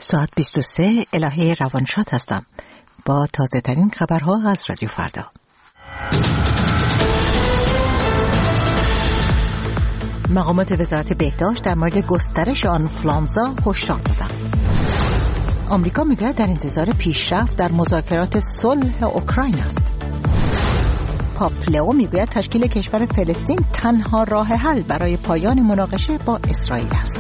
ساعت 23 الهه روانشاد هستم با تازه ترین خبرها از رادیو فردا. مقامات وزارت بهداشت در مورد گسترش آنفولانزا هشدار دادند. آمریکا میگوید در انتظار پیشرفت در مذاکرات صلح اوکراین است. پاپ لئو میگوید تشکیل کشور فلسطین تنها راه حل برای پایان مناقشه با اسرائیل است.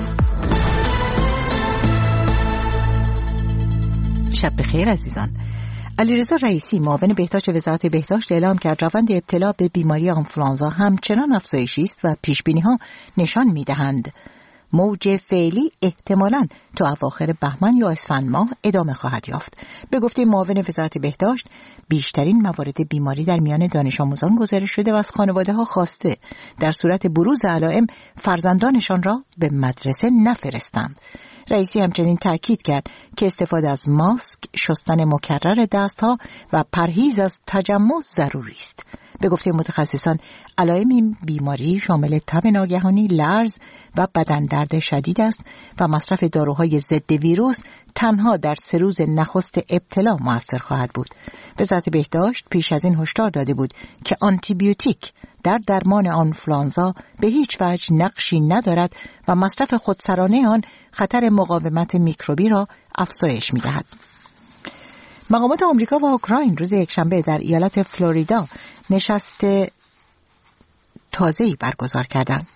شب بخیر عزیزان. علیرضا رئیسی معاون بهداشت وزارت بهداشت اعلام کرد روند ابتلا به بیماری آنفولانزا همچنان افزایشی است و پیشبینی‌ها نشان می‌دهند موج فعلی احتمالاً تا اواخر بهمن یا اسفند ماه ادامه خواهد یافت. به گفته معاون وزارت بهداشت بیشترین موارد بیماری در میان دانش آموزان گزارش شده و از خانواده‌ها خواسته در صورت بروز علائم فرزندانشان را به مدرسه نفرستند. رئیسی همچنین تاکید کرد که استفاده از ماسک، شستن مکرر دستها و پرهیز از تجمع ضروری است. به گفته متخصصان علائم این بیماری شامل تب ناگهانی، لرز و بدن درد شدید است و مصرف داروهای ضد ویروس تنها در 3 روز نخست ابتلا مؤثر خواهد بود. وزارت بهداشت پیش از این هشدار داده بود که آنتیبیوتیک در درمان آنفولانزا به هیچ وجه نقشی ندارد و مصرف خودسرانه آن خطر مقاومت میکروبی را افزایش می‌دهد. مقامات آمریکا و اوکراین روز یکشنبه در ایالت فلوریدا نشست تازه‌ای برگزار کردند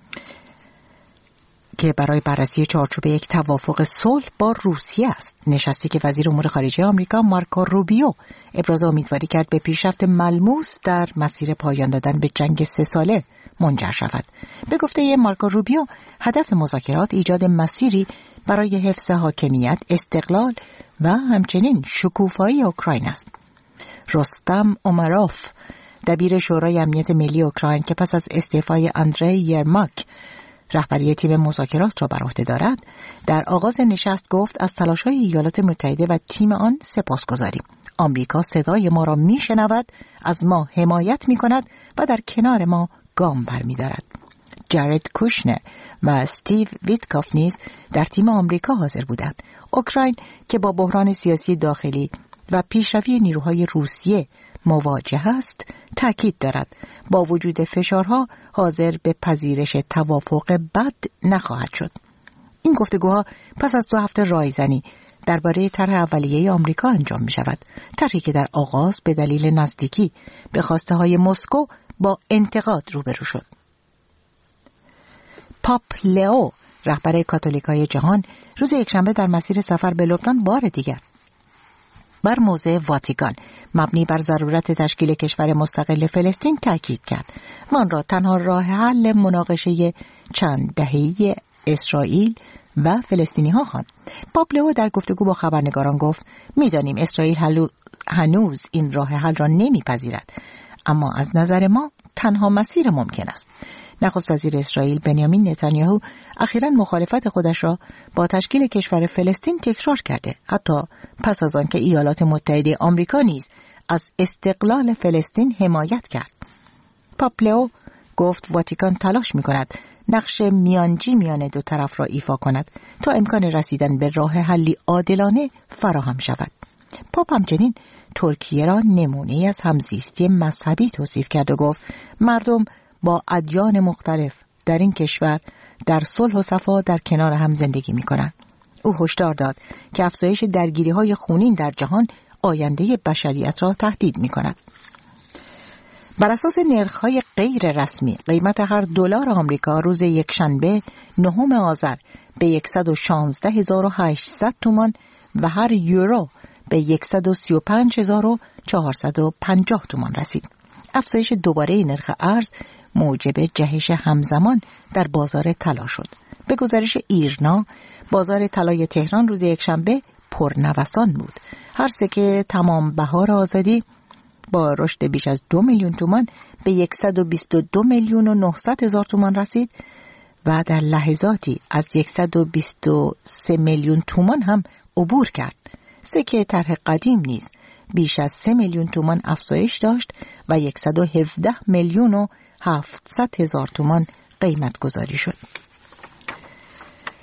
که برای بررسی چارچوب یک توافق صلح با روسیه است. نشستی که وزیر امور خارجه آمریکا مارکو روبیو ابراز امیدواری کرد به پیشرفت ملموس در مسیر پایان دادن به جنگ 3 ساله منجر شود. به گفته مارکو روبیو هدف مذاکرات ایجاد مسیری برای حفظ حاکمیت، استقلال و همچنین شکوفایی اوکراین است. رستم اومروف دبیر شورای امنیت ملی اوکراین که پس از استعفای اندری یرماک رهبری تیم مذاکرات را بر عهده دارد، در آغاز نشست گفت از تلاش‌های ایالات متحده و تیم آن سپاسگزاریم. آمریکا صدای ما را میشنود، از ما حمایت میکند و در کنار ما گام برمی‌دارد. جارد کوشنر و استیو ویتکاف نیز در تیم آمریکا حاضر بودند. اوکراین که با بحران سیاسی داخلی و پیشروی نیروهای روسیه مواجه است، تاکید دارد با وجود فشارها حاضر به پذیرش توافق بد نخواهد شد. این گفتگوها پس از 2 هفته رایزنی درباره طرح اولیه آمریکا انجام می شود. طرحی که در آغاز به دلیل نزدیکی به خواسته های مسکو با انتقاد روبرو شد. پاپ لئو رهبر کاتولیکای جهان روز یکشنبه در مسیر سفر به لبنان بار دیگر بر موضع واتیکان مبنی بر ضرورت تشکیل کشور مستقل فلسطین تاکید کرد و آن را تنها راه حل مناقشه چند دهه‌ای اسرائیل و فلسطینی ها خواند. پاپ لئو در گفتگو با خبرنگاران گفت می‌دانیم اسرائیل هنوز این راه حل را نمی‌پذیرد، اما از نظر ما تنها مسیر ممکن است. نخست وزیر اسرائیل بنیامین نتانیاهو اخیراً مخالفت خودش را با تشکیل کشور فلسطین تکرار کرده، حتی پس از آن که ایالات متحده آمریکا نیز از استقلال فلسطین حمایت کرد. پاپ لئو گفت واتیکان تلاش می‌کند نقش میانجی میان 2 طرف را ایفا کند تا امکان رسیدن به راه حلی عادلانه فراهم شود. پاپ همچنین ترکیه را نمونه‌ای از همزیستی مذهبی توصیف کرد و گفت مردم با ادیان مختلف در این کشور در صلح و صفا در کنار هم زندگی می‌کنند. او هشدار داد که افزایش درگیری‌های خونین در جهان آینده بشریت را تهدید می‌کند. بر اساس نرخ‌های غیر رسمی قیمت هر دلار آمریکا روز یکشنبه 9 آذر به 116,800 تومان و هر یورو به 135,450 تومان رسید. افزایش دوباره نرخ ارز موجب جهش همزمان در بازار طلا شد. به گزارش ایرنا، بازار طلای تهران روز یکشنبه پرنوسان بود. هر سکه تمام بهار آزادی با رشد بیش از 2 میلیون تومان به 122,900,000 تومان رسید و در لحظاتی از 123 میلیون تومان هم عبور کرد. سکه طرح قدیم نیز بیش از 3 میلیون تومان افزایش داشت و 117,700,000 تومان قیمت گذاری شد.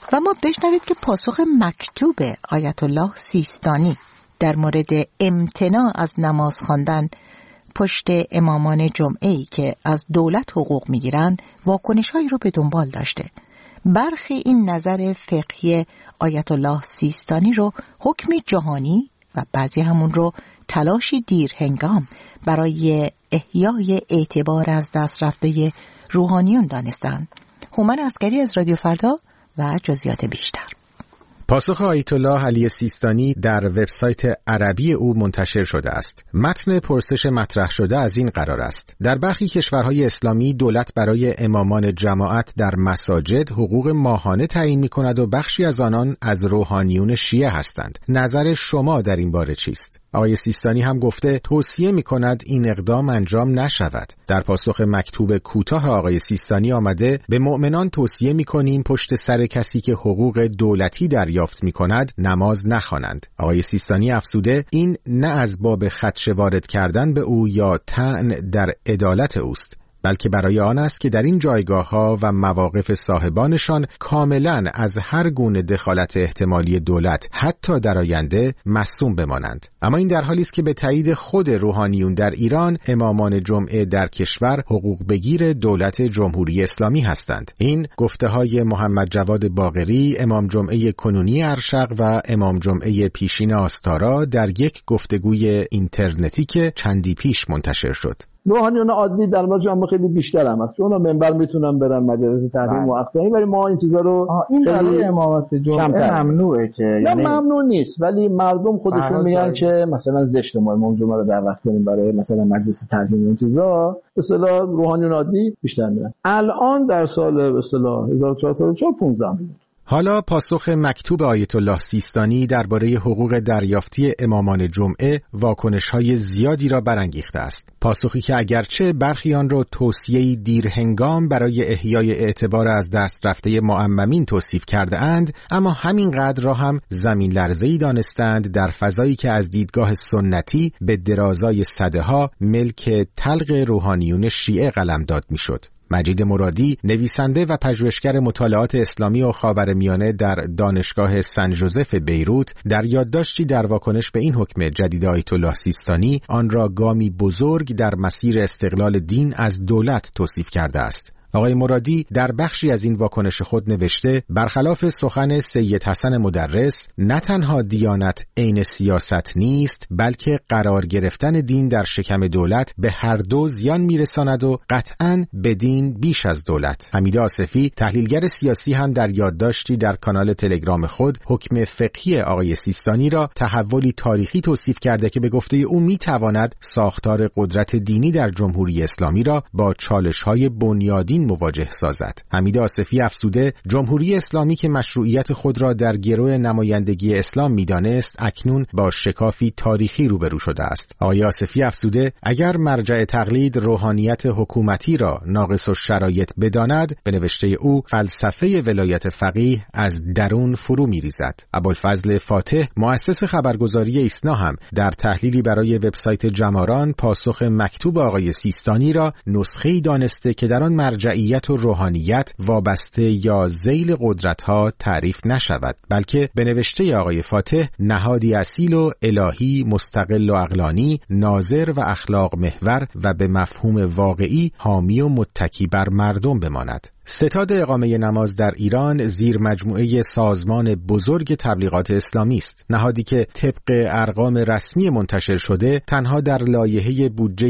و ما بشنوید که پاسخ مکتوب آیت الله سیستانی در مورد امتناع از نماز خواندن پشت امامان جمعه‌ای که از دولت حقوق میگیرن واکنش‌هایی رو به دنبال داشته. برخی این نظر فقهی آیت الله سیستانی رو حکمی جهانی و بعضی همون رو تلاشی دیر هنگام برای احیای اعتبار از دست رفته روحانیون دانستن. هومن عسکری از رادیو فردا و جزئیات بیشتر. پاسخ آیت الله علی سیستانی در وبسایت عربی او منتشر شده است. متن پرسش مطرح شده از این قرار است: در برخی کشورهای اسلامی دولت برای امامان جماعت در مساجد حقوق ماهانه تعیین می‌کند و بخشی از آنان از روحانیون شیعه هستند. نظر شما در این باره چیست؟ آقای سیستانی هم گفته توصیه می‌کند این اقدام انجام نشود. در پاسخ مکتوب کوتاه آقای سیستانی آمده به مؤمنان توصیه می‌کنیم پشت سر کسی که حقوق دولتی دریافت می‌کند نماز نخوانند. آقای سیستانی افزوده این نه از باب خدشه وارد کردن به او یا طعن در عدالت اوست، بلکه برای آن است که در این جایگاه‌ها و مواقف صاحبانشان کاملاً از هر گونه دخالت احتمالی دولت حتی در آینده مصون بمانند. اما این در حالی است که به تایید خود روحانیون در ایران امامان جمعه در کشور حقوق بگیر دولت جمهوری اسلامی هستند. این گفته‌های محمد جواد باقری، امام جمعه کنونی ارشق و امام جمعه پیشین آستارا در یک گفتگوی اینترنتی که چندی پیش منتشر شد. روحانیون عادی در مجمع جامعه خیلی بیشتر هم هست. اونا منبر میتونن برن مجالس تحریم و اخطایی، ولی ما این چیزا رو این برای امامت جمعه ممنوعه که یعنی ممنوع نیست، ولی مردم خودشون میگن که مثلا زشت ما امام جمعه رو دعوت کنیم برای مثلا مجلس تحریم این چیزا. به اصطلاح روحانیون عادی بیشتر میرن. الان در سال به اصطلاح 1404 15 میلیون. حالا پاسخ مکتوب آیت الله سیستانی درباره حقوق دریافتی امامان جمعه واکنش‌های زیادی را برانگیخته است. پاسخی که اگرچه برخی آن را توصیه‌ای دیرهنگام برای احیای اعتبار از دست رفته معممین توصیف کرده اند، اما همینقدر را هم زمین لرزه‌ای دانستند در فضایی که از دیدگاه سنتی به درازای سده‌ها ملک تلق روحانیون شیعه قلمداد می‌شد. مجید مرادی، نویسنده و پژوهشگر مطالعات اسلامی و خاورمیانه در دانشگاه سن ژوزف بیروت، در یادداشتی در واکنش به این حکم جدید آیت الله سیستانی آن را گامی بزرگ در مسیر استقلال دین از دولت توصیف کرده است. آقای مرادی در بخشی از این واکنش خود نوشته برخلاف سخن سید حسن مدرس، نه تنها دیانت عین سیاست نیست، بلکه قرار گرفتن دین در شکم دولت به هر دو زیان میرساند و قطعاً به دین بیش از دولت. حمید آصفی، تحلیلگر سیاسی، هم در یادداشتی در کانال تلگرام خود حکم فقهی آقای سیستانی را تحولی تاریخی توصیف کرده که به گفته او میتواند ساختار قدرت دینی در جمهوری اسلامی را با چالش‌های بنیادین مواجه سازد. حمید آصفی افزوده جمهوری اسلامی که مشروعیت خود را در گرو نمایندگی اسلام می‌دانست اکنون با شکافی تاریخی روبرو شده است. آقای آصفی افزوده اگر مرجع تقلید روحانیت حکومتی را ناقص الشرایط بداند، به نوشته او فلسفه ولایت فقیه از درون فرو می‌ریزد. ابوالفضل فاتح، مؤسس خبرگزاری ایسنا، هم در تحلیلی برای وبسایت جماران پاسخ مکتوب آقای سیستانی را نسخه‌ای دانسته که در آن مرجعیت و روحانیت وابسته یا ذیل قدرت‌ها تعریف نشود، بلکه به نوشته آقای فاتح نهادی اصیل و الهی، مستقل و عقلانی، ناظر و اخلاق محور و به مفهوم واقعی حامی و متکی بر مردم بماند. ستاد اقامه نماز در ایران زیر مجموعه سازمان بزرگ تبلیغات اسلامی است، نهادی که طبق ارقام رسمی منتشر شده تنها در لایحه بودجه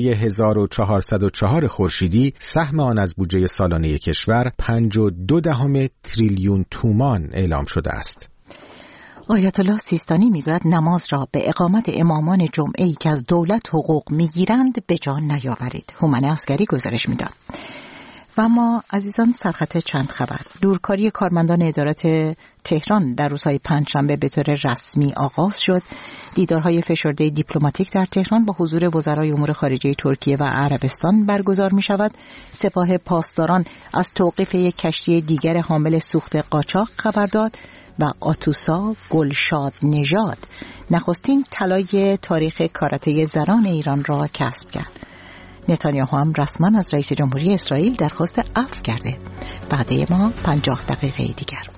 1404 خورشیدی سهم آن از بودجه سالانه کشور 5.2 تریلیون تومان اعلام شده است. آیت الله سیستانی میگوید نماز را به اقامت امامان جمعه‌ای که از دولت حقوق میگیرند به جان نیاورید. هومن عسکری گزارش میداد. و ما عزیزان سرخط چند خبر. دورکاری کارمندان ادارات تهران در روزهای پنجشنبه به طور رسمی آغاز شد. دیدارهای فشرده دیپلماتیک در تهران با حضور وزرای امور خارجه ترکیه و عربستان برگزار می شود. سپاه پاسداران از توقیف یک کشتی دیگر حامل سوخت قاچاق خبر داد و آتوسا گلشاد نژاد نخستین طلای تاریخ کاراته زنان ایران را کسب کرد. نتانیاهو هم رسما از رئیس جمهوری اسرائیل درخواست عفو کرده. بعد ما 50 دقیقه دیگر.